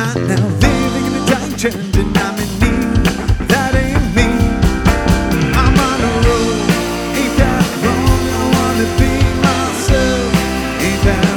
right now, living in a junction, and I'm in